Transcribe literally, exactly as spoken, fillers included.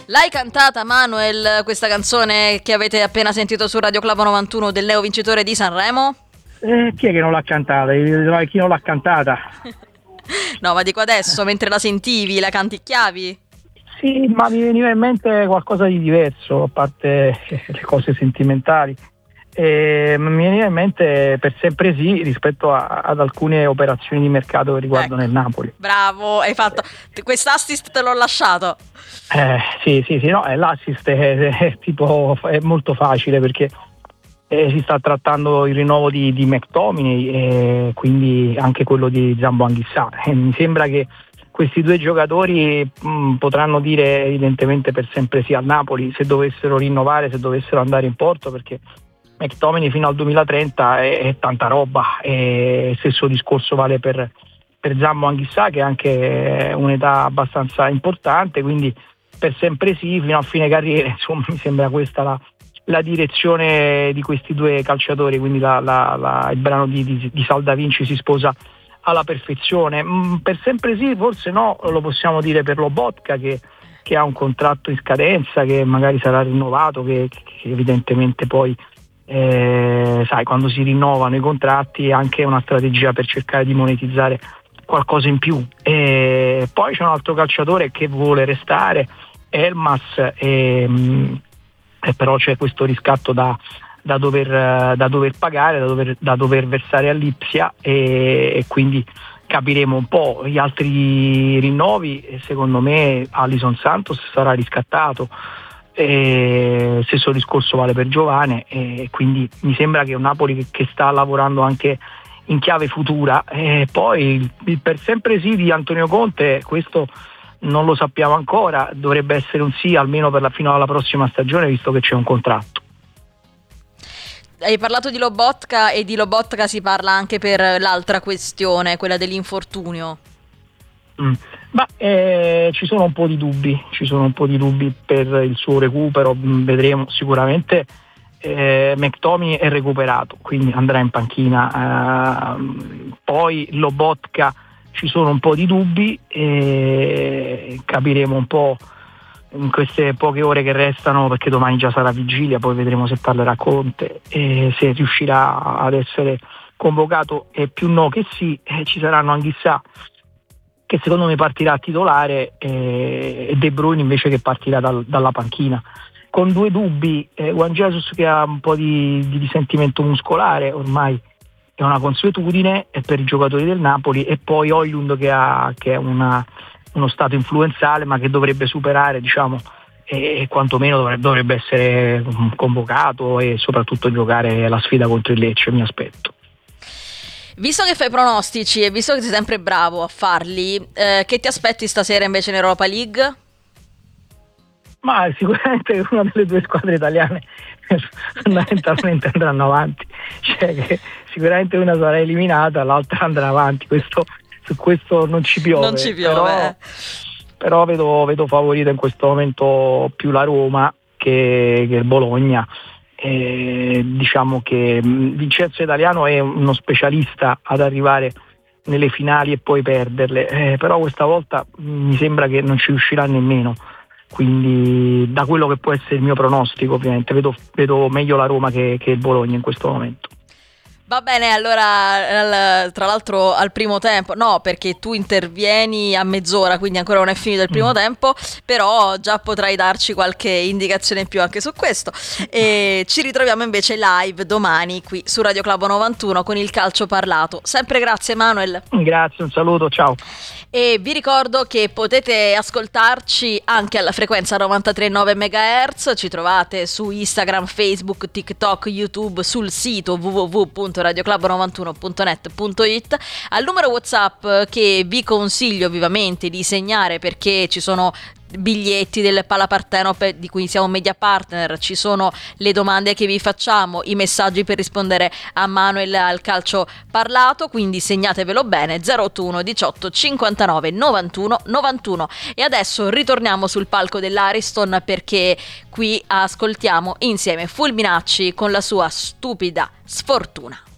L'hai cantata, Manuel, questa canzone che avete appena sentito su Radio Club novantuno del neo vincitore di Sanremo? Eh, chi è che non l'ha cantata? Chi non l'ha cantata? No, ma dico adesso, mentre la sentivi, la canticchiavi? Sì, ma mi veniva in mente qualcosa di diverso, a parte le cose sentimentali. E mi veniva in mente Per sempre sì rispetto a, ad alcune operazioni di mercato che riguardano Ecco, il Napoli. Bravo, hai fatto. Quest'assist te l'ho lasciato. Eh, sì, sì, sì, no, l'assist è, è tipo è molto facile perché eh, si sta trattando il rinnovo di, di McTominay e quindi anche quello di Zambo Anghissà. E mi sembra che questi due giocatori mh, potranno dire evidentemente per sempre sì al Napoli se dovessero rinnovare, se dovessero andare in porto, perché McTominay fino al duemilatrenta è, è tanta roba. E stesso discorso vale per, per Zambo Anghissà, che è anche un'età abbastanza importante, quindi per sempre sì fino a fine carriera. Insomma, mi sembra questa la, la direzione di questi due calciatori, quindi la, la, la, il brano di, di, di Salda Vinci si sposa alla perfezione. Mm, per sempre sì, forse no, lo possiamo dire per Lobotka che, che ha un contratto in scadenza, che magari sarà rinnovato, che, che evidentemente poi eh, sai, quando si rinnovano i contratti è anche una strategia per cercare di monetizzare qualcosa in più. E poi c'è un altro calciatore che vuole restare, Elmas, e, e però c'è questo riscatto da, da, dover, da dover pagare, da dover, da dover versare all'Ipsia, e, e quindi capiremo un po' gli altri rinnovi. E secondo me Alison Santos sarà riscattato, e stesso discorso vale per Giovane, e quindi mi sembra che è un Napoli che, che sta lavorando anche in chiave futura. E poi il, il per sempre sì di Antonio Conte, questo non lo sappiamo ancora, dovrebbe essere un sì almeno per la, fino alla prossima stagione, visto che c'è un contratto. Hai parlato di Lobotka, e di Lobotka si parla anche per l'altra questione, quella dell'infortunio. Mm. Ma eh, ci sono un po' di dubbi, ci sono un po' di dubbi per il suo recupero. Mm, vedremo. Sicuramente eh, McTominay è recuperato, quindi andrà in panchina. Eh, poi Lobotka ci sono un po' di dubbi, e capiremo un po' in queste poche ore che restano, perché domani già sarà vigilia, poi vedremo se parlerà Conte e se riuscirà ad essere convocato, e più no che sì. E ci saranno Anghissà, che secondo me partirà titolare, e De Bruyne invece che partirà dal, dalla panchina. Con due dubbi, eh, Juan Jesus che ha un po' di, di risentimento muscolare, ormai è una consuetudine per i giocatori del Napoli, e poi Højlund che ha che è una, uno stato influenzale, ma che dovrebbe superare, diciamo, e quantomeno dovrebbe, dovrebbe essere convocato e soprattutto giocare la sfida contro il Lecce, mi aspetto. Visto che fai pronostici e visto che sei sempre bravo a farli, eh, che ti aspetti stasera invece in Europa League? Ma sicuramente una delle due squadre italiane fondamentalmente andranno avanti, cioè che sicuramente una sarà eliminata, l'altra andrà avanti. Questo, su questo non ci piove, non ci piove. Però, però vedo, vedo favorita in questo momento più la Roma che, che il Bologna. E diciamo che Vincenzo Italiano è uno specialista ad arrivare nelle finali e poi perderle, eh, però questa volta mi sembra che non ci riuscirà nemmeno, quindi da quello che può essere il mio pronostico ovviamente vedo, vedo meglio la Roma che, che il Bologna in questo momento. Va bene, allora tra l'altro al primo tempo, no, perché tu intervieni a mezz'ora, quindi ancora non è finito il primo mm. tempo, però già potrai darci qualche indicazione in più anche su questo. E ci ritroviamo invece live domani qui su Radio Club novantuno con il calcio parlato. Sempre grazie Manuel. Grazie, un saluto, ciao. E vi ricordo che potete ascoltarci anche alla frequenza novantatré virgola nove megahertz, ci trovate su Instagram, Facebook, TikTok, YouTube, sul sito w w w punto radio club novantuno punto net punto it, al numero WhatsApp che vi consiglio vivamente di segnare, perché ci sono biglietti del Palapartenope di cui siamo media partner, ci sono le domande che vi facciamo, i messaggi per rispondere a Manuel al calcio parlato, quindi segnatevelo bene: zero otto uno diciotto cinquantanove novantuno novantuno. E adesso ritorniamo sul palco dell'Ariston, perché qui ascoltiamo insieme Fulminacci con la sua Stupida Sfortuna.